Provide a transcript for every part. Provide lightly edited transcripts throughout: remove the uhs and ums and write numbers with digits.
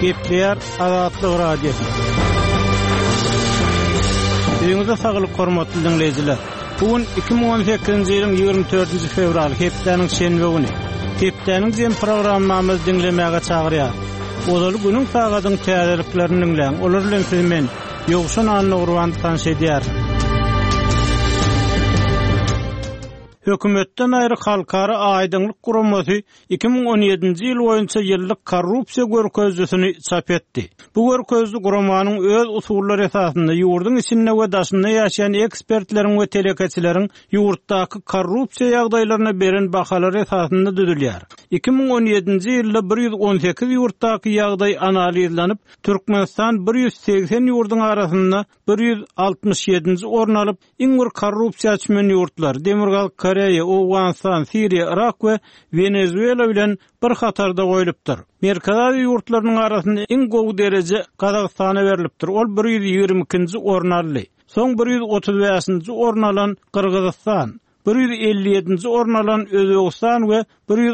Gepler Azatlyk Radio. Ýyňyza saglyk hormatly dinleýijiler. Bugün 2018-nji ýylyň 24-nji fevral hepdeniň şenbe güni. Hepdeniň jem programmamyzy dinlemäge çagyrýar. Ol günüň sagatyň täzeliklerini dinleň. Olar bilen siz men ýogşan anly urwan tanş edýär. Hökümetden aýry halkara aýdyňlyk guramasy 2017-nji ýyl boýunça ýyllyk korrupsiýa görkezlisini çap etdi. Bu görkezli guramanyň öz usullary esasynda ýurduň içinde we daşynda ýaşaýan ekspertleriň we telekeçileriň ýurtdaky korrupsiýa ýagdaýlaryna beren bahalary esasynda düzülýär. 2017-nji ýylda 118 ýurtdaky ýagdaý analizlanyp, Türkmenistan 180 ýurduň arasynda 167-nji orun alyp, iň bir korrupsiýa çmen ýurtlar Demirgal, Koreya, Awganistan, Siriya, Irak we Venezuela bilen bir hatarda goýulypdyr. Merkezi ýurtlarynyň arasynda iň gowy derece Kazakstana berilipdir. Ol 122-nji orun aldy. Soň 135-nji orun alan Kırgızstan, 157-nji orun alan Özbegistan we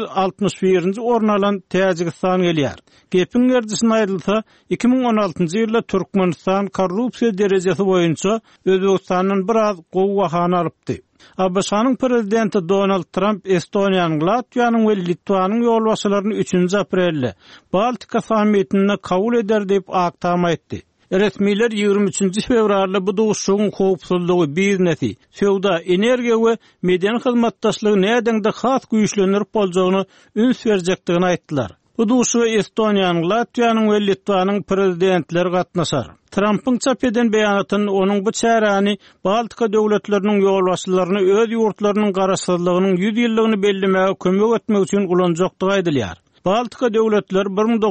161-nji orun alan Täjikistan gelýär. Gepiň gerçisine aýdylsa, 2016-njy ýylda Türkmenistan korrupsiýa derejesi boýunça Özbegistanyň biraz gowy bahany alypdy. Abşanyň prezidenti Donald Trump Estoniýanyň, Latwiýanyň we Litwanyň ýolbaşçylaryny 3-nji aprelde Baltika sammitine kabul eder diýip agtama etdi. Resmiler 23-nji fevralda bu duşuň howpsuzlygy, biznesi, sowda, energiýa we median hyzmatdaşlygy nädende has güýçlenip boljagyny üns berjekdigini aýtdylar. Bu duşu Estoniýanyň, Latwiýanyň we Litvanyň prezidentleri gatnaşar. Trump'ın çap eden beýanatyny onuň bu çäräni Baltika döwletleriniň ýolbaşçylaryny öz ýurtlarynyň garaşsyzlygynyň 100 ýyllygyny bellemäge kömek etmek üçin ulanjakdygy aýdylýar. Baltika döwletler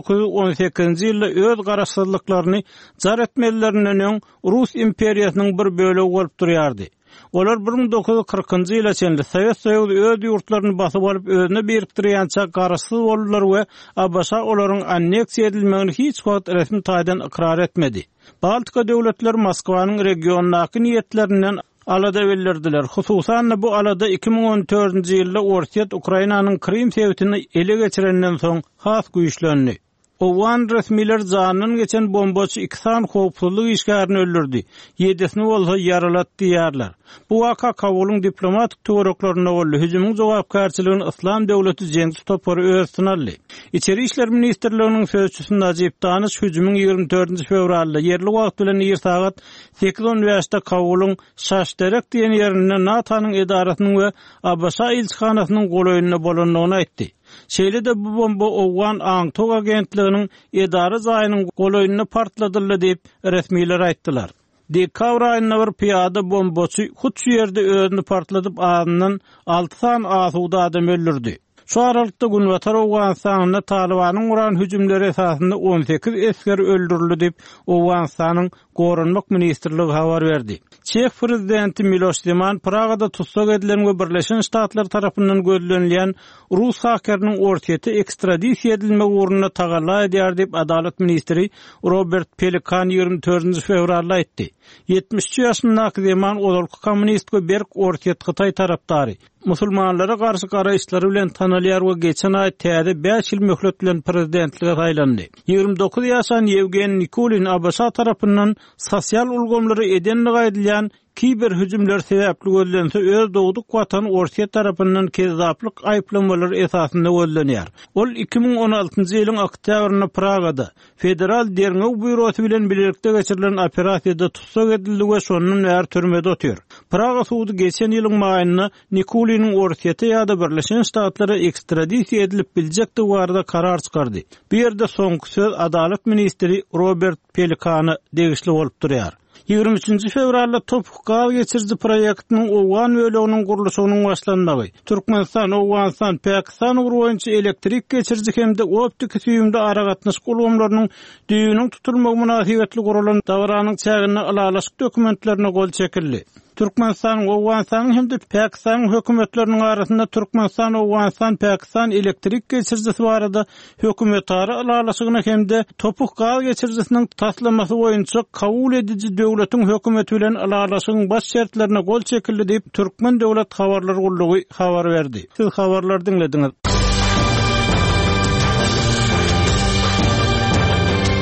1918-nji ýylda öz garaşsyzlyklaryny jar etmelerinden Rus imperiýasynyň bir bölegi bolup durýardy. Olar 1940-njy ýyla çenli Sowet Soýuzy öz ýurtlaryny basyp alyp özüne beripdirýänçä garaşsyz boldylar we Abşa olaryň anneksiýa edilmegini hiç wagt resmi taýdan ikrar etmedi. Baltika döwletleri Moskwanyň regiondaky niýetlerinden alada belirdiler. Hususan bu alada 2014-nji ýylda Orsiýet Ukrainanyň Krim sewtini ele geçirenden soň has güýçlendi. Owan resmiler janyny geçen bombaçy 2 san howpsuzlyk işgärini öldürdi. 7-sini bolsa yaralatdy diýerler. Bu waka Kabulyň diplomatik töwereklaryna boldy. Hüjümyň jogapkärçiligini Islam döwleti jeňsi topary öýtüni aldy. İçeri işler ministrliginiň sözçüsü Najib Danyş hüjümyň 24-nji fevralda yerli wagt bilen 2 saat 8:15-de Kabulyň Şaşderek diýen ýerinde NATO'nyň edarasynyň we Abşa ilçihanasynyň golaýynyna bolanlygyny aýtdy. Şeýle-de bu bomba Owgan Aňtog agentliginiň edara zaýynyň golaýynyna partladyly diýip resmiler aýtdylar. Dekabr aýynda bir piýada bombaçy hut şu ýerde özüni partladyp anyndan 6 san asuda adam öldürdi. Şu aralykda Günbatar Awganistanyna Talibanyň uran hüjümleri esasynda 18 esker öldürildi diýip Awganistanyň Gorunmak ministrligi habar berdi. Çeх prezidenti Miloš Zeman Pragada tutsak edilen we Birleşen Ştatlar tarapyndan gözlenýän Rus hakeriniň Orsiýete ekstradisiýa edilme uğruna tagalla edýär diýip Adalet ministri Robert Pelikan 24-nji fevralda aýtdy. 73 ýaşyndaky Zeman olurky kommunist we berk Orsiýet Hytaý tarapdary. Musulmanlara garşy gara işleri bilen tanalýar we geçen aý täze 5 ýyl möhlet bilen prezidentlige taýlandy. 29 ýaşan Yevgeniy Nikulin Abşa tarapyndan sosial ulgamlary edenligi aýdylýan kiber hüjümler sebäpli gözlense öz dogduk watan Orsiýet tarapyndan kezzaplyk aýplanmalary esasynda gözlenýär. Ol 2016-njy ýylyň oktýabryna Pragada federal derňew bürosy bilen birlikde geçirilen operasiýada tutsak edildi we şonun ýer türmede otýar. Praga suwdy geçen ýylyň maýyna Nikulinin Orsiýete ýa-da Birleşen Ştatlara ekstradisiýa edilip biljekdi barada karar çykardy. Bu ýerde soňky söz Adalet ministri Robert Pelikany degişli bolup durýar. 23-nji fevralda topuk gaz geçirji proýektiniň Owgan böleginiň gurulşynyň başlanmagy, Türkmenistan, Awganistan, Pakistan boýunça elektrik geçirji hemde optik süýümde ara gatnaşyk ulgamlarynyň düýüniň tutulmagy münasibetli gurulan dawaranyň çägine alalaşyk dokumentlerine gol çekildi. Türkmenistan, Awganistan hemde Pakistan hökümetleriniň arasynda Türkmenistan, Awganistan, Pakistan elektrik geçirjisi barada hökümetleri alalaşygyna hemde topuk gaz geçirjisiniň taslamasy boýunça kabul edici döwletiň hökümeti bilen alalaşygyň baş şertlerine gol çekildi diýip Türkmen döwlet habarlar gullugy habar berdi. Siz habarlar dinlediňiz.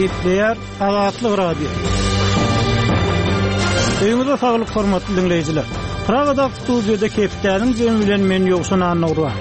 Kepler Azatlyk Radio. Öňüňizde saglyk hormatly dinleýijiler. Pragada studiýada Keplerniň jemi bilen men ýokşan anlaýar.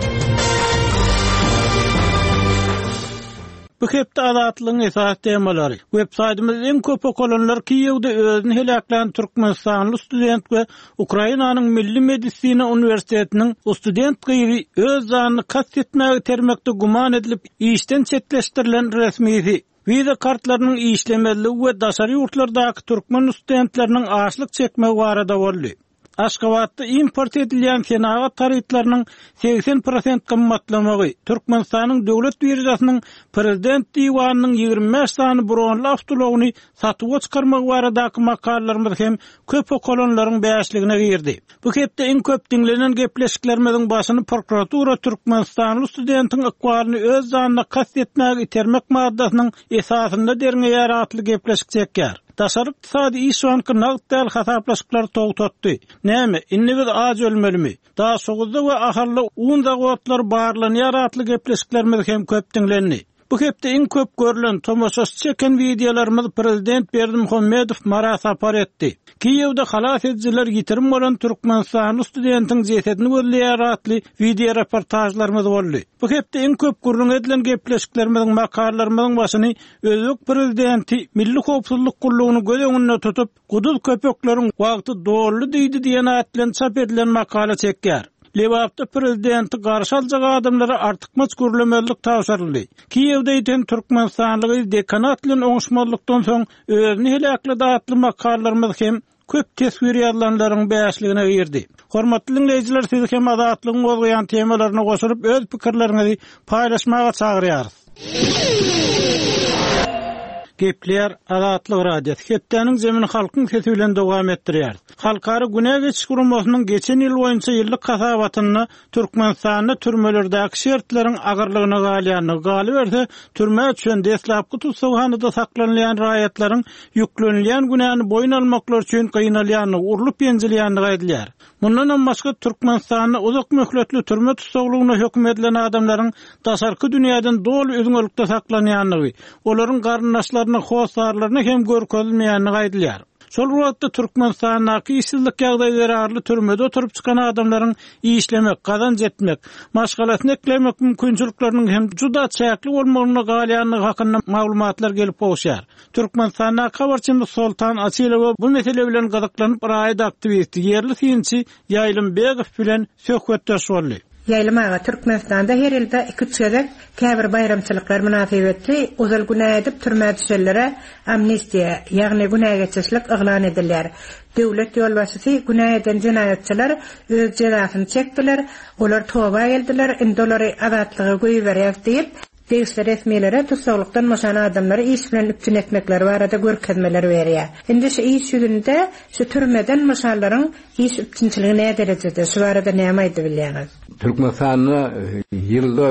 Bu hepde Azatlygyň esas temalary. Websaytymyz en köp okulanlar Kiýewde özüni helaklan Türkmenistanly student we Ukrainanyň Milli Medisina Uniwersitetiniň student gyýry öz zanyny kast etmäge termekde guman edilip işden çetleşdirilen resmisi viza kartlarynyň işlemeligi we daşary ýurtlardaky türkmen studentleriniň açlyk çekmegi barada boldy. Aşgabatda import edilen senagat tariflarynyň 80% kymmatlamagy, Türkmenistanyň döwlet birjasynyň prezident diwanynyň 25 sany buronly awtologyny satyp çykarmagy baradaky makallalarymyz hem köp okulanlaryň bäşligine girdi. Bu hepde en köp dinlenen gepleşiklerimiziň başyny prokuratura Türkmenistanly studentiň ykbalyny öz zanyna kast etmäge itermek maddasynyň esasynda derňe ýaratly gepleşik çekýär. Daşary iqtisady işwanky nagdal hasaplaşyklar togtatdy. Näme? Innigiz az ölmelimi? Daha soğuzda we ahyrly uňda gowatlar barlygyny ýaratly gepleşiklerimiz hem köp dinlendi. Bu hepde en köp görülen tomoşasy çeken videolarymyz prezident Berdimuhammedow maras apar etdi. Kiýewde halas edijiler ýitirim bolan Türkmenistanly studentiň jesedini gözleýäratly video reportajlarymyz boldy. Bu hepde en köp gurrun edilen gepleşiklerimizin makalalarymyzyň başyny özbek prezidenti Milli Howpsuzlyk Gurulugyny göz öňünde tutup, gudul köpekleriň wagty dolly diýdi diýen atlan çap edilen makala çekýär. Lewapda prezidenti garşy aljak adamlara artykmaç görülemelik tawsarly. Kiýewde ýeten Türkmenistanlygy dekanat bilen oňuşmalykdan soň özüni helakly datly makallalarymyz hem köp tesvir ýazlanlaryň bäşligine girdi. Hormatly dinleýijiler, sizi hem azatlygyň bolýan temalaryna goşuryp öz pikirleriňizi paýlaşmaga çagyrýarys. Kepler Azatlyk Radio. Keplerniň jemini halkyň sesi bilen dowam etdirýär. Halkary Güney Geçiş Guramasynyň geçen ýyl boýunça ýyllyk hasabatyny Türkmenistanyň türmelerdäki şertleriň agyrlygyna galýanyny galy berse, türme üçin deslapky tutsahanada saklanýan raýatlaryň ýüklenilýän günäni boýun almaklar üçin gynalýanyny, urulyp ýenjilýäni gaýdylýar. Mundan başga Türkmenistanyň uzak möhletli türme tutsaglygyna hökm edilen adamlaryň daşarky dünýäden dolu özüňlükde saklanýanyny, olaryň garnaşlaryny, hosarlaryny hem görkezilmeýäni gaýdylýar. Şol wagtda Türkmenistanyň işsizlik ýagdaýlary arly türmede oturup çykan adamlaryň işlemek, gazanç etmek, maşgalasyny eklemek mümkinçilikleriniň hem juda çäkli bolmagyna galýanyny hakynda maglumatlar gelip bolýar. Türkmenistanyň habarçymyz Sultan Asylow bu mesele bilen gazaklanyp raýat aktivisti ýerli synçy Ýaýlym Begow bilen söhbetdeş boldy. Ýaýlymaga Türkmenistanda her ýylda 2-3 gezek käbir bayramçylyklar münasibetli özel günä edip türme düşenlere amnestiýa, ýagny günä geçişlik iglan edilýär. Döwlet ýolbaşçysy günä eden jinaýatçylar öz jezasyny çekdiler, olar toba geldiler, indi olary azatlygy goýberýär diýip Deýişler resmiýetlere tutsaglykdan maşan adamlary iş bilen üpçün etmekleri barada görkezmeler berýär. Indi şu iş ýüzünde şu türmeden maşallaryň iş üpçünçiligi näme derejede şu barada näme aýdyp bilýäňiz? Türkmenistanyň ýylda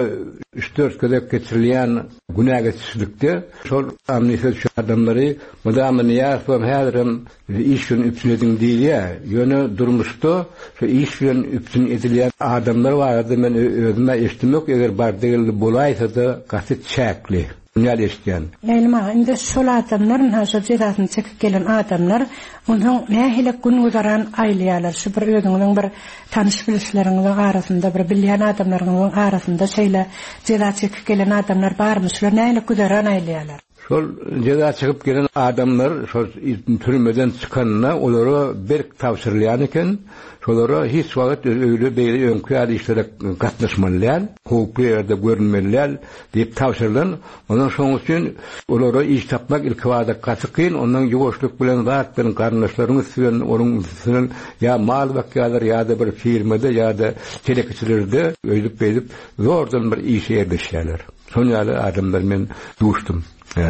3-4 gezek geçirilýän günä geçişlikde şol amnestiýa adamlary mudamyny ýaşap häzirem iş bilen üpçün edin diýýär. Ýöne durmuşda şu iş bilen üpçün edilýän adamlar barada men özüme eşitmek eger bar diýildi bolaýsa da gasit çäkli. Näle eşitýän. Ýaýlyma indi şol adamlaryň haşa jezasyny çekip gelen adamlar onuň nähile gün guzaran aýlýarlar. Şu bir özüňiň bir tanyş bilişleriňiň arasynda bir bilýän adamlaryň arasynda şeýle jeza çekip gelen adamlar barmy? Şular nähile guzaran aýlýarlar? Şol jeza çekip gelen adamlar şol türmeden çykanyna olary berk tawsyrlýan eken, şolara hiç wagt öýle beýle öňkü işlere gatnaşmalylar, hukuk ýerde görünmelýär diýip tawsyrlan. Ondan soň üçin olara iş tapmak ilk wagtda gaçykyn, ondan ýoşluk bilen zatlaryň garnaşlaryny süýen, onuň üstünden ýa mal wakýalar ýa-da bir firmada ýa-da telekiçilerde öýlüp beýlip zordan bir iş ýerleşýärler. Şonýaly adamlar men duşdum.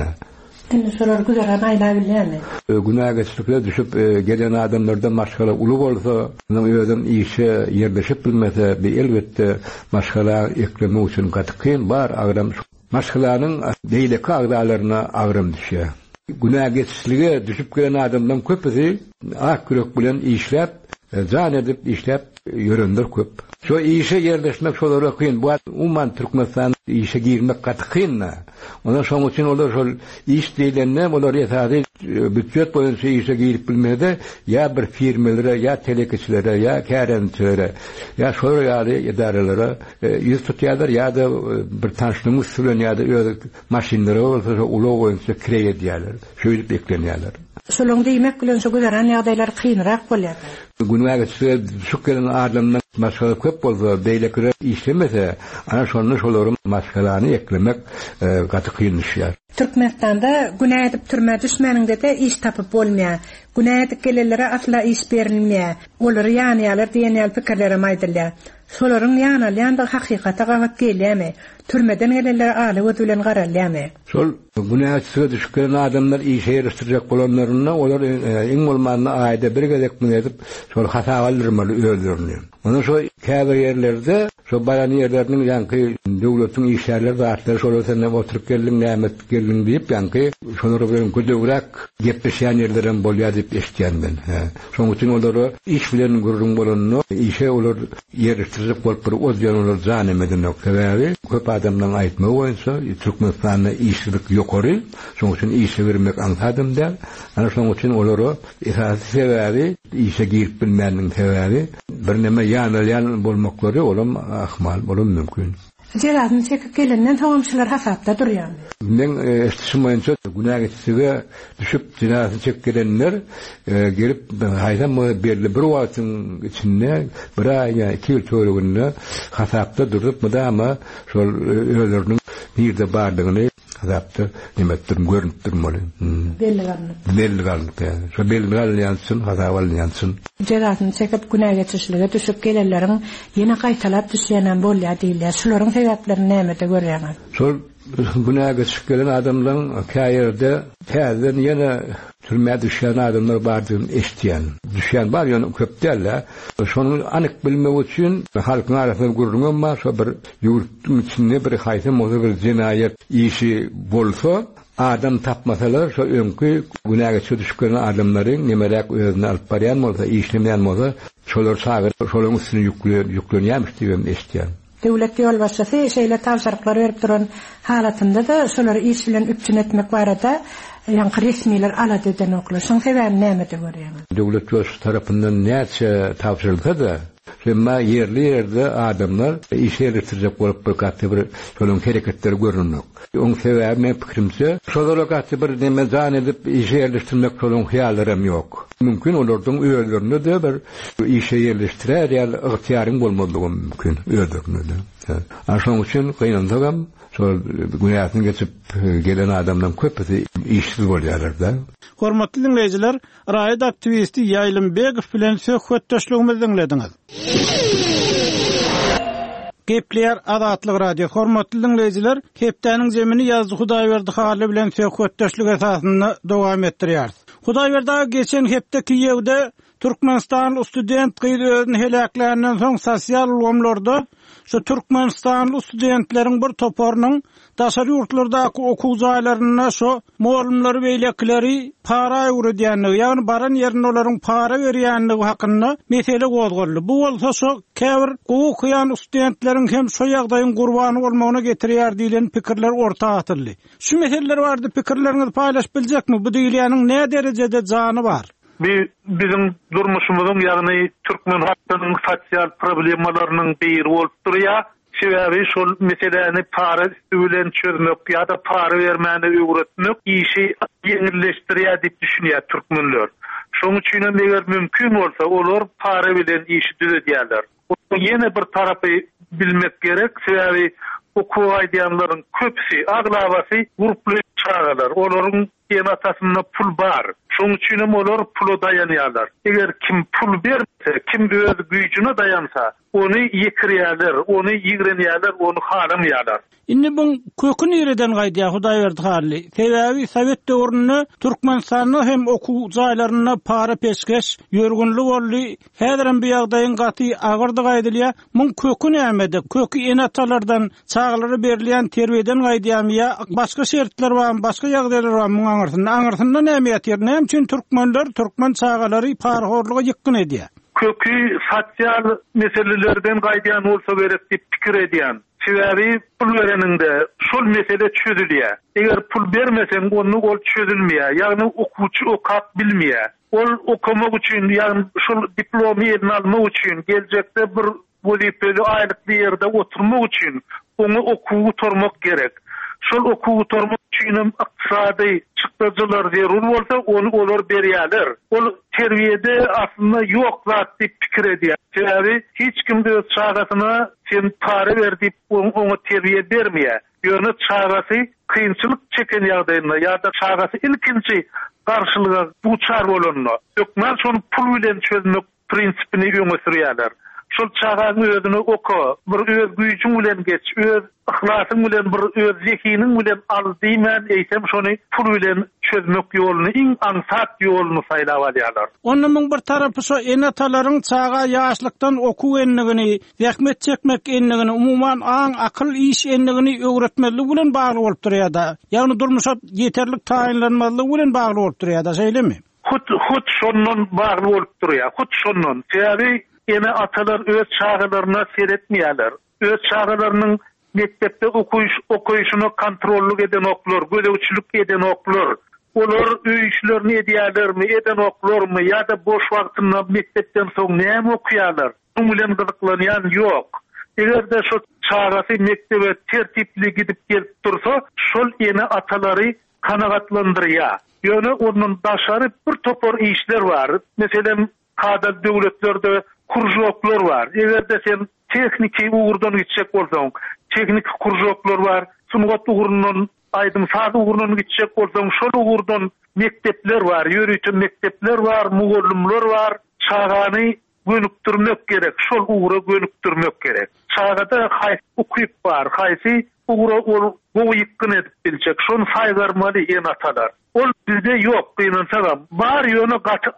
Indi şolar güzaran aýlabilýärmi? Günä geçişlikle düşüp gelen adamlardan maşgala uly bolsa, özüm işe ýerleşip bilmese, bir elbetde maşgala eklemek üçin gatykyn bar agram maşgalanyň beýleki agdalaryna agram düşýär. Günä geçişlige düşüp gelen adamdan köpüsi ak kürek bilen işläp, jan edip işläp yörenler köp. Şo işe yerleşmek şolara kıyın. Bu umman Türkmenistan işe girmek katıyna. Ona şoň üçin olar şol iş diýilende olar ýetadi büdjet boýunça işe girip bilmede ya bir firmalere ya telekeçilere ya kärençilere ya şol ýaly idarelere ýüz tutýarlar ya da bir tanşlygyny sülen ya da maşinlere bolsa uly boýunça kireye diýerler. Şöýle beklenýärler. Şolong diýmek bilen şu gören ýagdaýlar kynrak bolýar. Günüge şu gelen adamdan maskala köp bolsa beýlekre işlemese ana şolary maskalany eklemek gaty kynlaşýar. Türkmenistanda günä edip türme düşmäninde de iş tapyp bolmaýar. Günä edip gelenlere asla iş berilmeýär. Olary ýanyýarlar diýen pikirlere maýdylýar. Şolaryň ýanalýanda hakykata gaňyp gelýärmi? Türmeden gelenler aly bilen garalýarmy? Şol günäçe düşkän adamlar işe ýerleşdirjek bolanlaryna olar iň bolmanda aýda bir gezek bilen edip şol hata galdyrmaly öýlerini. Ona şo käbir ýerlerde şo baran ýerleriniň ýanky döwletiň işgärleri zatlary şol sende oturup geldiň nämet geldiň diýip ýanky şolary bilen gödöwrak gepleşýän ýerlerim bolýar diýip eşitýänmen. Şoň üçin olary iş bilen gurrun bolanyny işe olar ýerleşdirjek bolup bir öz ýanylar zanemeden noktaby köp adamdan aýtmagy boýunça Türkmenistanda işçilik ýokary, şoň üçin işe bermek anladım der. Ana şoň üçin olary esasy sebäbi işe girip bilmändiň sebäbi bir näme ýanalýan bolmaklary olam ahmal bolum mümkin. Jeradyň çekip gelenden tamamçylar hasapda durýar. Men eşitmişimçe günäçige düşüp jeradyny çekip gelenler gelip haýdam belli bir wagtyň içinde bir aýa 2 ýyl töreginde hasapda durup ama şol öýleriniň birde bardygyny hasapda nimetdir görünüp durmaly. Belli garlyp. Şo belli garlýansyn, hasap alýansyn. Jeradyny çekip günäçiçiligi düşüp gelenleriň ýene gaýtalap düşýänen bolýar diýilýär. Şolaryň sebäplerini näme de görýärler? Şol günäge çykýan adamlaryň käýerde täzeden ýene türmäge düşýän adamlar bardygyny eşitýän. Düşýän bar ýöne köp däller. Şonu anyk bilmek üçin halkyň arasynda gurrungan ma şo bir ýurtdyň içinde bir haýsy moza bir jinaýet işi bolsa adam tapmasalar şo öňkü günäge düşýän adamlaryň nimeräk özüne alyp barýan bolsa işlemän bolsa şolar şagyr şolaryň üstüne ýüklenýärmiş diýip eşitýän. Döwlet ýol başçysy şeýle tawşyryklar berip duran halatynda da şolary iş bilen üpçün etmek barada ýa-ni resmiler alady eden oklar. Şoň sebäbi näme de görýärler? Döwlet ýol tarapyndan näçe tawşyrylsa da şemma yerli yerde adamlar iş ýerleşdirjek bolup bir gatly bir şolaryň hereketleri görünýär. Oň sebäbi men pikirimçe şolary gatly bir näme zan edip iş ýerleşdirmek şolaryň hyýallarym ýok. Mümkin olardyň öýlerini de bir işe ýerleşdirer ýa-ni ygtyýaryň bolmadygy mümkin öýlerini de. Şoň üçin gynandygam şol günäçini geçip gelen adamdan köpüsi işsiz bolýarlar da. Hormatly dinleýijiler, raýat aktivisti Ýaýlym Begow bilen söhbetdeşligimizi dinlediňiz. Gepler Azatlyk radio. Hormatly dinleýijiler, hepdeniň jemini ýazdy Hudaýberdi haly bilen söhbetdeşlik esasynda dowam etdirýär. Hudaýberdi geçen hepdeki ýewde Türkmenistanly student gyýdy özüni helakläninden soň sosial ulgamlarda şu Türkmenistanly studentleriň bir toparynyň daşary ýurtlardaky okuw jaýlaryna şu muallimleri beýlekleri para öwredýänligi, ýagny baran ýerine olaryň para berýänligi hakynda mesele gozgoldy. Bu bolsa şu käbir okuyan studentleriň hem şu ýagdaýyň gurbany bolmagyna getirýär diýilen pikirler ortaga atyldy. Şu meseleler bardy, pikirleriňizi paýlaşyp biljekmi? Bu diýilýäniň näme derejede jany bar? Bizim durmuşymyzyň ýagny türkmen halkynyň sosial problemalarynyň biri bolup durýar. Sebäbi şol meseleni para bilen çözmek ýa-da para bermäni öwretmek işi ýeňilleşdirýär diýip düşünýär türkmenler. Şoň üçin eger mümkin bolsa olar para bilen işi düzedýärler. Ýene bir tarapy bilmek gerek. Sebäbi okuw aýdýanlaryň köpsi, aglabasy gruply çağalar. Olaryň ýene atasynda pul bar. Şoň üçin olar pula dayanýarlar. Eger kim pul berse, kim öz güýjüne dayansa, onu ýekirýärler, onu ýigrenýärler, onu halamýarlar. Indi bu kökün ýerden gaýdýar Hudaýberdi haly. Sebäbi Sowet döwründe Türkmenistanyň hem okuw jaýlaryna para peşkeş ýörgünlik boldy. Häzirem bu ýagdaýyň gaty agyrdy gaýdylýar. Bu kökü nämede? Kökü enatalardan çağlary berilýän terbiyeden gaýdýarmy ýa başga şertler barmy, başga ýagdaýlar barmy aňyrsynda? Aňyrsynda näme ýatyr? Näme üçin türkmenler, türkmen çağalary para horlugy ýykyn edýär? kökü sosyal meselelerden gaýdyan bolsa gerek diýip pikir edýän. Sebäbi pul bereninde şol mesele çözülýär. Eger pul bermesen onu ol çözülmeýär. Ýagny okuwçy okap bilmeýär. Ol okumak üçin, ýagny şol diplomy eline almak üçin, geljekde bir wezipeli aýlykly ýerde oturmak üçin onu okuw tormak gerek. Şol okuw tormak üçin ykdysady çykdyjylar zerur bolsa onu olar berýärler. Ol terbiýede aslında ýok zat diýip pikir edýär. Sebäbi hiç kimde öz çagasyna sen para ber diýip onu terbiýe bermeýär. Ýöne çagasy kynçylyk çeken ýagdaýynda ýa-da çagasy ilkinji garşylyga duçar bolanda ökmen şonu pul bilen çözmek prinsipini öňe sürýärler. Şol çagaň özüni oku, bir öz güýçüň bilen geç, öz ihlasy bilen bir öz zekiniň bilen al diýmän, eýsem şonu pul bilen çözmek ýoluny, iň ansat ýoluny saýlap alýarlar. Onuň bir tarapy şo enatalaryň çaga ýaşlykdan okuw enligini, zähmet çekmek enligini, umumyň aň akyl iş enligini öwretmeli bilen bagly bolup durýar-da. Ýagny durmuşa ýeterlik taýinlanmaly bilen bagly bolup durýar-da, şeýlemi? Hut şondan bagly bolup durýar. Hut şondan. Sebäbi ene atalar öz çağlarına seyretmeýärler. Öz çağlarının mektepde okuyuşunu kontrollük eden oklar, gödevçilik eden oklar. Olar öý işlerini edýärlermi, eden oklarmy ýa-da boş wagtynda mektepden soň näme okuýarlar? Bu bilen gyzyklanýan ýok. Egerde şu çağasy mektebe tertipli gidip gelip dursa, şol ene atalary kanagatlandyrýar. Ýöne onuň daşary bir topor işler bar. Meselem kadar döwletlerde kurjoklar var. Egerde sen tekniki uğurdan gitjek bolsaň, teknik kurjoklar var. Sungat uğurundan aýdym saz uğurundan gitjek bolsaň, şol uğurdan mektepler var, ýörüýtün mektepler var, mugallimler var. Çagany gönükdirmek gerek, şol uğura gönükdirmek gerek. Çagada haýsy ukuyup bar, haýsy uğura ol goýykyn edip biljek. Şonu saýgarmaly enatalar. Ol bizde ýok, gynansa bar ýöne gaty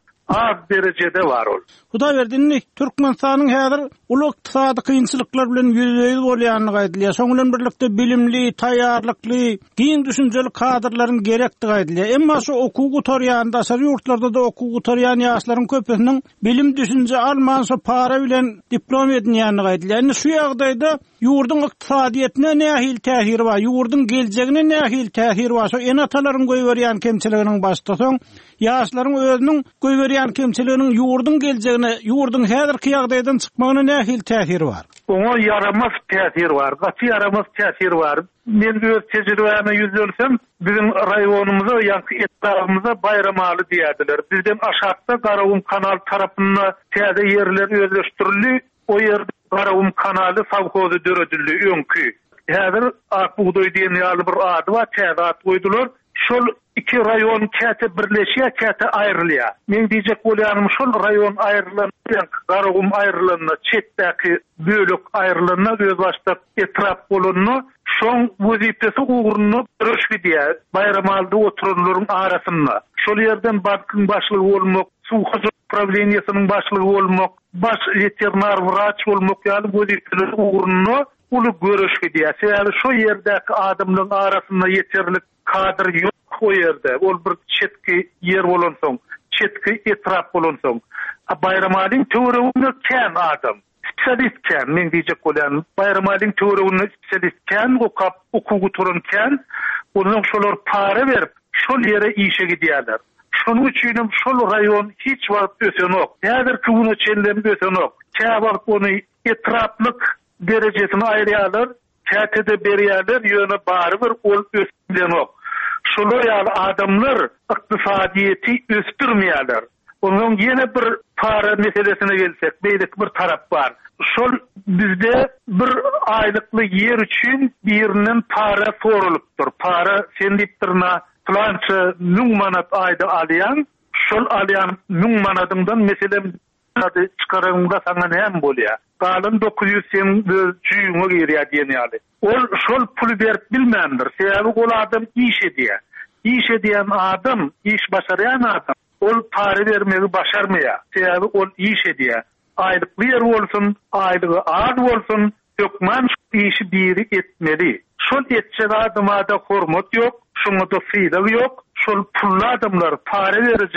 az derecede var ol. Huda berdinli Türkmenistanyň häzir uly ykdysady kynçylyklar bilen ýüzüňiz bolýanyny gaýdylýar. Şoň bilen birlikde bilimli, taýýarlykly, giň düşünjeli kadrlaryň gerekdigi gaýdylýar. Emma şu okuw gutarýan, daşary ýurtlarda da okuw gutarýan ýaşlaryň köpüsiniň bilim düşünje alman şu para bilen diplom edinýäni gaýdylýar. Şu ýagdaýda ýurdun ykdysadyetine nähil täsiri bar, ýurdun geljegine nähil täsiri bar. Şu enatalaryň goýberýän kemçiliginiň başlasaň, ýaşlaryň özüniň goýberýän kemçiliginiň ýurdun geljegine, ýurdun häzirki ýagdaýdan çykmagyna nähil täsiri bar. Oňa yaramaz täsir bar, gaty yaramaz täsir bar. Men öz tejribäme ýüzlensem, bizim raýonumyza, ýa-da etrafymyza bayramaly diýerdiler. Bizden aşakda Garawum kanal tarapynda täze ýerler özleşdirildi. O ýerde Garawum kanaly savkozy döredildi öňkü. Häzir Akbuğdoy diýen ýaly bir ady bar, täze at goýdular. Şol iki rayon käte birleşýär, käte aýrylýar. Men diýjek bolýanym şol rayon aýrylanýar, Garawum aýrylanýar, çetdäki bölük aýrylanýar, öz başda etraf bolanyny, şoň wezipesi uğruny görüşmediýär. Bayramalda oturanlaryň arasynda. Şol ýerden badkyň başlygy bolmak, suw problemiýasynyň başlygy bolmak, baş veterinar wraç bolmak ýaly wezipesi uğruny uly görüşmediýär. Sebäbi şo ýerdäki adamlaryň arasynda ýeterlik kadr ýok o ýerde. Ol bir çetki ýer bolansoň, çetki etraf bolansoň. Bayramalyň töwereginde kän adam, spesialist kän, men diýjek bolýan. Bayramalyň töwereginde spesialist kän, okap okuw guturan kän, onuň şolar para berip, şol ýere işe gidýärler. Şonuň üçin şol rayon hiç wagt ösenok. Häzirki bunu çenlen ösenok. Käbak ony etraflyk derejesini aýrýarlar, kätede berýärler, ýöne bary bir ol ösenok. Şol ýaly adamlar ykdysadyety östürmeýärler. Onuň ýene bir para meselesine gelsek, beýlik bir tarap bar. Şol bizde bir aýlykly ýer üçin birinden para sorulypdyr. Para sen diýipdirna plança 1000 manat aýda alýan, şol alýan 1000 manatyndan meselem ady çykaranda saňa näme bolýar? Galan 900 sen jüýüňe girýär diýen ýaly. Ol şol puly berip bilmändir. Sebäbi ol adam iş edýär. İş edýän adam, iş başarýan adam, ol para bermegi başarmaýar. Sebäbi ol iş edýär. Aýlykly ýer bolsun, aýlygy az bolsun, hökmen işi biri etmeli. Şol etjek adama da hormat ýok, şoňa da fiýda ýok. Şol pully adamlar, para berjiler,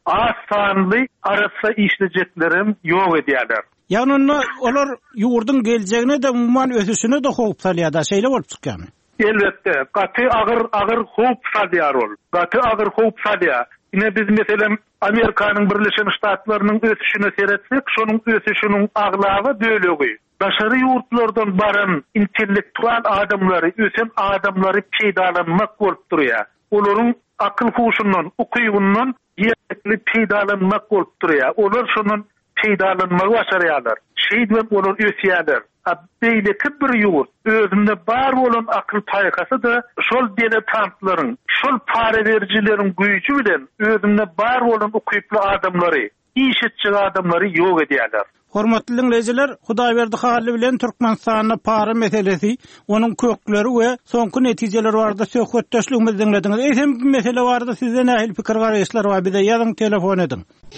az sanly arasa işleyeceklerim yok ediyorlar. Yani olar yurdun geljegine de umman ösüşüne de hop salýar da şeýle bolup çykýar. Elbette. Gaty agyr hop salýar ol. Gaty agyr hop salýar. Yine biz mesela Amerikanyň Birleşen Ştatlarynyň ösüşüne seretsek, şonuň ösüşiniň aglagy dölegi. Daşary ýurtlardan baran intellektual adamlary, ösen adamlary peýdalanmak bolup durýar. Olaryň akyl huşundan, ukygundan ýerli peýdalanmak bolup durýar. Olar şonun peýdalanmagy başarýarlar. Şeýle olar ösýärler. Beýleki bir ýurt özünde bar bolan akyl taýkasy da şol diletantlaryň, şol paraverjileriň güýçi bilen özünde bar bolan ukyply adamlary, işitçi adamlary ýok edýärler. Hormatly dinleyijiler, Hudaýberdi haly bilen Türkmenistanyň para meselesi, onuň kökleri we soňky netijeleri barada söhbetdeşligimizi dinlediňiz. Eýsem bu mesele barada sizde nähil pikir garaýşlar bar? Bize ýazyň, telefon ediň.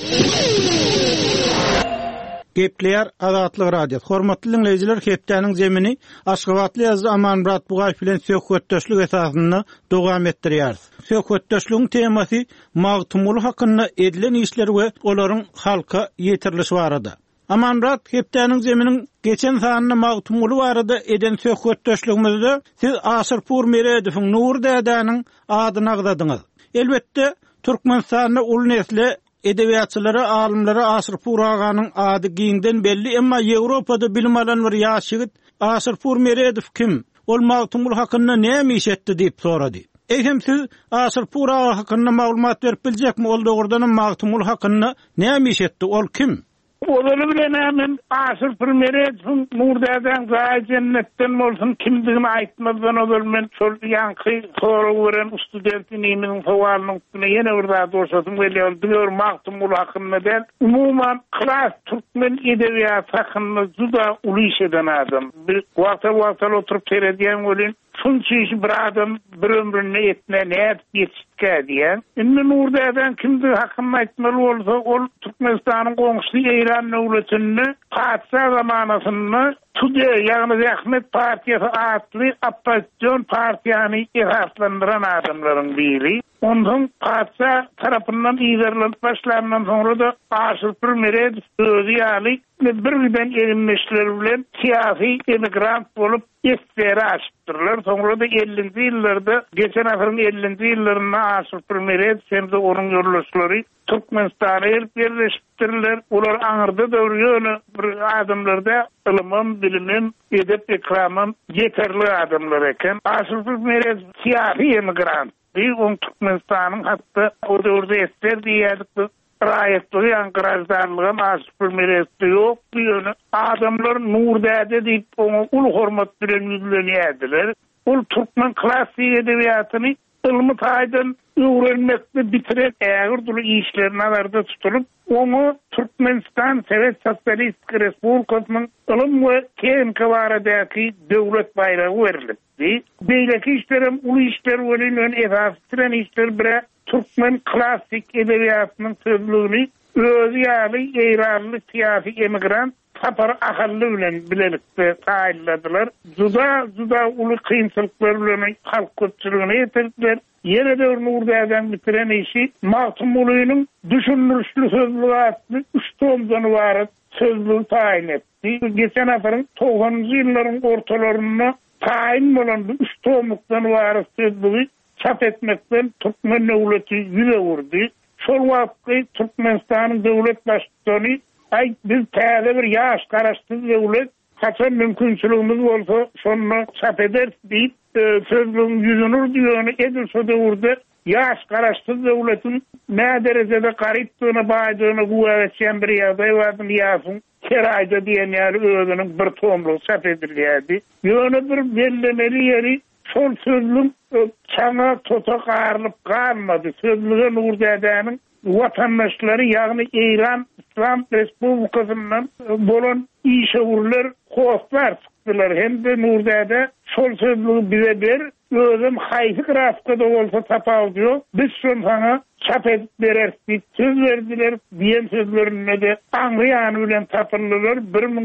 Gepler Azatlyk radio. Hormatly dinleyijiler, hepdeniň zemini Aşgabatly ýazgy Amanmurat Bugaýew bilen söhbetdeşlik esasyny dowam etdirýär. Söhbetdeşligiň temasy magtumul hakyna edilen işler we olaryň halka ýetirilişi barada. Amanmurat, hepdeniň zeminiň geçen sanyny magtumul barada eden söhbetdeşligimizde siz Aşyrpur Meredowyň Nur Dädäniň adyny agdadyňyz. Elbetde Türkmenistanyň ul nesli edebiýatçylary, alymlary Aşyrpur aganyň ady giňden belli, emma Ýewropada bilim alan bir ýaş ýigit Aşyrpur Meredow kim? Ol magtumul hakyna näme iş etdi diýip sorady. Eýsem siz Aşyrpur aga hakyna maglumat berip biljekmi? Ol dogrudan magtumul hakyna näme iş etdi? Ol kim? Odaly bilen hemen Aşyrpur Meredowyň Nur Dädäň gaý jennetden bolsun kimdigini aýtmadan odal men şol ýanky sorawyren studentiniň sowalynyň üstüne ýene bir daha doşadym gelýär. Magtumul hakyna den umuman klas türkmen edebiýat hakyna juda uly iş eden adam. Bir wagta oturup seredýän bolýan. Şunçy iş bir adam bir ömrüne etne näet ýetişkä diýen. Indi Nur Dädäň kimdi hakyna aýtmaly bolsa, ol Türkmenistanyň goňşy Eýran döwletini paçsa zamanasyny Tude ýagny Ahmet Partiýasy atly oppozisiýon partiýany ýerhatlandyran adamlaryň biri. Ondan paçsa tarapyndan ýerlenip başlandan soňra da Aşyrpur Meredow özü ýaly birden elimleşler bilen siyasi emigrant bolup ýetleri açdyrlar. Soňra da 50-nji ýyllarda, geçen asyryň 50-nji ýyllarynda Aşyrpur Meredow hem de onuň ýoldaşlary Türkmenistana yerleştirdiler. Olar aňyrda döwrüýän bir adamlarda ilmim, bilimim, edep ikramym ýeterli adamlar eken. Aşyrpur Meredow siyasi emigrant. On Türkmenistanyň hatda o döwürde eser diýerdik. Raýatlygy ýankyraşdarlygy Aşyrpur Meredow ýok diýeni adamlar Nur Däde diýip onu ul hormat bilen ýüzlenýärdiler. Ol türkmen klassik edebiýatyny ilmi taýdan öwrenmekde bitirip ägir duly işlerini nazarda tutulyp onu Türkmenistan Sovet Sosialistik Respublikasynyň ilim we tehnika baradaky döwlet bayragy berilipdi. Beýleki işlerim uly işler bolan esas tiren işler bire Türkmen klassik edebiýatynyň sözlüğini özü ýaly Eýranly siyasi emigrant Sapar ahally bilen bilelikde taýinladiler. Juda uly kynçylyklar bilen halk köpçüligine ýetirdiler. Ýene de Nur Dädäň bitiren işi magtumulunyň düşünürüşli sözlüği atly 3 tomdan ibaret sözlüği taýin etdi. Geçen asyryň 90-njy ýyllaryň ortalaryna taýin bolan 3 tomlukdan ibaret sözlüği çap etmekden Türkmen döwleti ýüze urdy. Şol wagtda Türkmenistanyň döwlet başçyny biz täze bir ýaş garaşdy döwlet kaçan mümkinçiligimiz bolsa şonu çap eder diýip sözlüğün ýüzünür diýeni edilse döwürde ýaş garaşdy döwletin näme derejede garypdygyna baýdygyna guwatçan bir ýagdaý bardyň ýasyň keraýda diýen ýaly özüniň bir tomlugy çap edilýärdi. Ýöne bir bellemeli ýeri şol sözlüğün çaňa tota garlyp galmady. Sözlüğe Nur Dädäniň watandaşlary ýagny Eýran İslam Respublikasynyň bolan işgörler howplar çykdylar. Hem de Nur Däde şol sözlüği bize ber, özüm haýsy grafykada bolsa tapawdy. Biz şonu sana çap edip bererdik, söz berdiler diýen sözlerine de aňrýan bilen tapyldylar.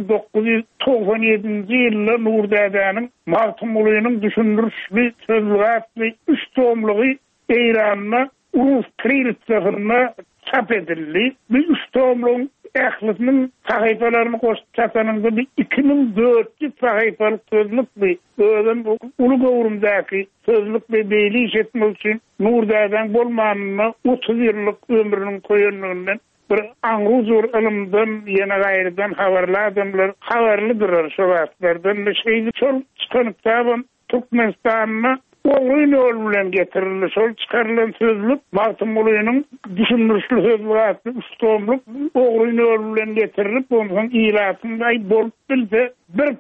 1997-nji ýylda Nur Dädäniň magtumulunyň düşünürüşli sözlüği atly 3 tomlugy Eýranyň Urus Kriliçasyna çap edildi. Bir 3 tomluğun ählisinin sahypalaryny goşup çatanynda bir 2400 sahypalyk sözlük bir özüm ulu gowrumdaky sözlük bir beýli iş etmek üçin Nurdadan bolmanyny 30 ýyllyk ömrüniň koýanlygynyň bir aňruzur ilmden ýene gaýrydan habarly adamlar habarlydyr şu wagtlardan şeýle çol çykanyp taban Türkmenistanyny Oğruyun bilen getirildi. Sol çıkarılan sözlük Martın Mulu'nun düşünmüşlü sözlük atı ustomluk oğruyun bilen getirilip onun ilatında bolup bilse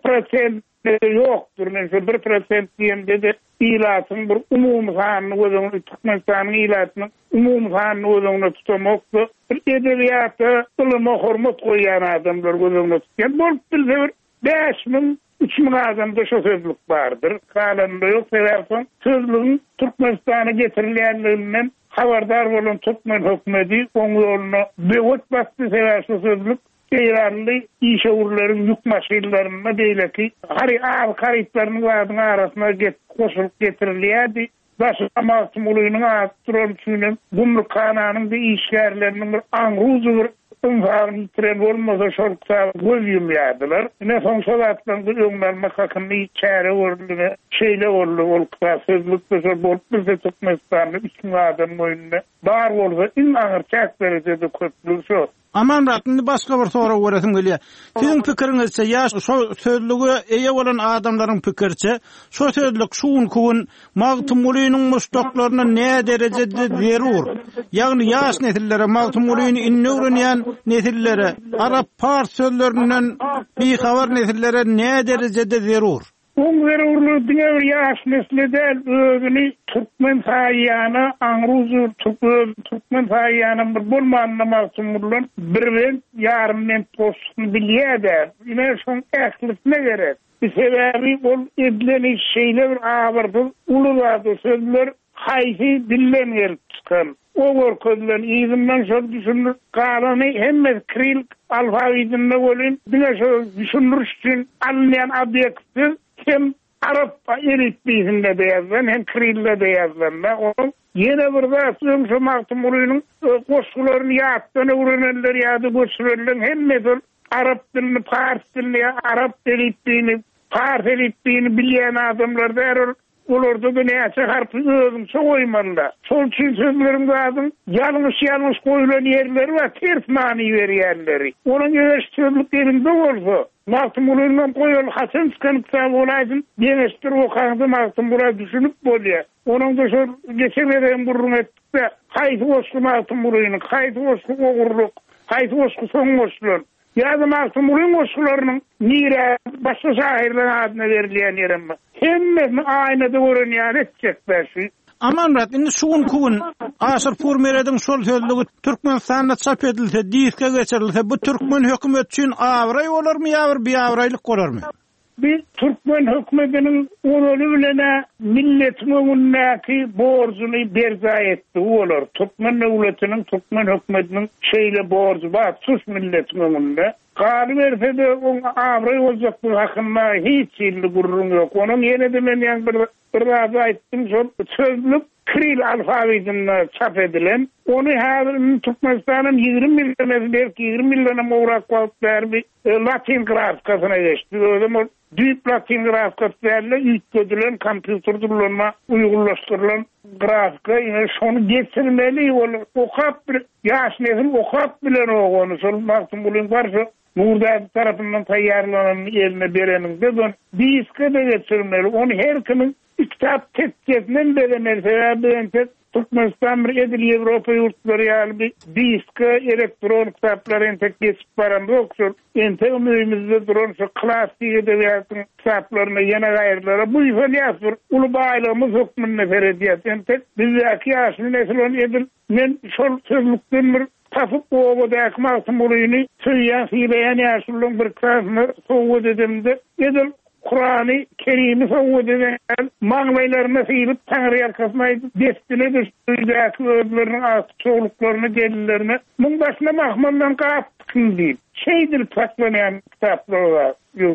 1% yoktur. Mesela 1% diyende de ilatın bir umum kanunu özünü Türkmenistan'ın ilatının umum kanunu özünü tutamoktu. Bir edebiyatı ılıma hormat koyan adamlar özünü tutan. Bolup bilse 5.000 3.000 adamda şu sözlük vardır. Kalanında yok seversen sözlüğün Türkmenistan'a getirilenlerinden haberdar olan Türkmen hükümeti onun yoluna bevot bastı severse sözlük İranlı iş uğurların yük maşinlarına değil ki kayıtlarının adına arasına koşulup getiriliydi. Başka Mahsumulu'nun astrolüsünün gümrük kananın da işgərlerinin bir anruzu bir ınfağın yitiren olmasa şorksa gözüm yadılar. Ne son solatlarında öňlerine hakkında içeri orluğuna şeyle olukta sözlükte sor bolup bize Türkmenistan'da 3.000 adam boyunca bar olsa in ağır çak derecede köplüğü şu. Aman ratını başka bir soru öğretim geliyor. Sizin pikirinizce ya şu sözlüğü eye olan adamların pikirçe şu sözlük şuun kuun Magtumuluyunun mustoklarına ne derecede zerur? Yani yaş netillere Magtumuluyunu inni öğreniyen netillere Arap Pars sözlerinden bir haber netillere ne derecede zerur? Onlar urlu yaş nesleden özünü Türkmen sayyana anruzur Türkmen sayyanın bir bolmanına mahsumurlan birven yarımmen postunu biliyeder. Yine son ehlisine gerek. Bir sebebi ol edileni şeyler ağırdı. Ululardı sözler haysi dillen gelip çıkan. O korkudan izimden çok düşünür. Kalanı hem kril alfabetinde olun. Bir de çok düşünür için anlayan objektsiz hem Arap elitliğinde de yazılan hem Krill'de de yazılan da onun yine burada şu Mahtumulu'nun koşullarını yaptığını öğrenenler yadı koşullarının hem mesela Arap dilini, Pars dilini, Arap elitliğini, Pars elitliğini bilen adamlar da eror olurdu da neye çıkartıp özüm soğuymalılar. Sol için sözlerim lazım. Yanlış koyulan yerleri var. Ters mani yerleri. Onun göre sözlük yerinde olsa Mahtumulu'ndan koyul Hasan çıkanıp da olaydın. Yenestir o kanıda Mahtumulu'ya düşünüp boluyor. Onun da şu geçemeden burun ettik de haydi olsun Mahtumulu'nun, haydi olsun oğurluk, haydi olsun son olsun. Ya da Mahtumulu'nun olsunlarının nire başka şahirlerin adına verilen yerim mi? Hemmesini aynada öğreniyen edecekler şey. Aman rat, indi şuun kuun asır Purmeredin şol sözlüğü Türkmenistan'da çap edilse, diýişke geçirilse, bu Türkmen hükümet için avray olur mu yavr, bir avraylık olur mu? Bir Türkmen hükümetinin onu bilene milletin önündeki borcunu berza etti olur. Türkmen devletinin, Türkmen hükümetinin şeyle borcu var, sus milletin önünde. Kalı verse de onun avray olacak bu hakkında hiç illi gururun yok. Onun yine de ben yani bir razı ettim. Sözlük Kril alfabetinde çap edilen. Onu her Türkmenistan'ın 20 milyon, belki 20 milyona uğrak vaatlar bir Latin grafikasına geçti. O zaman büyük Latin grafikasıyla yükledilen, kompüter durulma, uygulaştırılan grafika yine sonu geçirmeli olur. Okap bir, yaş nesil okap bilen o konu. Sorulmaktın bulun varsa Nurda tarafından tayyarlanan eline berenin de bir iske de geçirmeli. Onu her kimin kitap tetkesinden veremeli. Sebebi Türkmenistan bir edil Avrupa yurtları yani bir iske elektron kitapları entek geçip varan yoksa entek ömrümüzde duran şu klasik edebiyatın kitaplarına yine gayrılara bu ifade yazır. Ulu bağlığımız hükmünle ferediyat entek bizdeki yaşlı nesil onu edil men şol sözlükten bir tapıp o obadaki Mahtumulu'nu söyleyen fiileyen yaşlı'nın bir kısmını soğuk edemdi. Edil Kur'an-ı Kerim'i soğuk eden mağlaylarına fiilip Tanrı arkasına destine düştüğüdeki ödlerinin çoğuluklarını, gelirlerini bunun başına Mahman'dan kaptıkın değil. Şeydir saklanan kitapları var, Yusuf.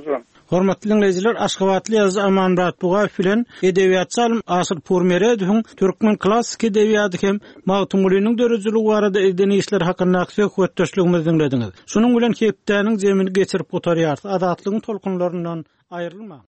Hormatly dinleyijiler, Aşgabatly ýazgy Amanbat Bugaýew bilen edebiyatçy alim Asyl Purmeredowyň türkmen klassik edebiýaty hem mawtumulynyň dörejeligi barada edeni işler hakynda söhbetdeşligimizi dinlediňiz. Şunuň bilen hepdeniň jemini geçirip otarýar. Adatlygyň tolkunlaryndan aýrylma.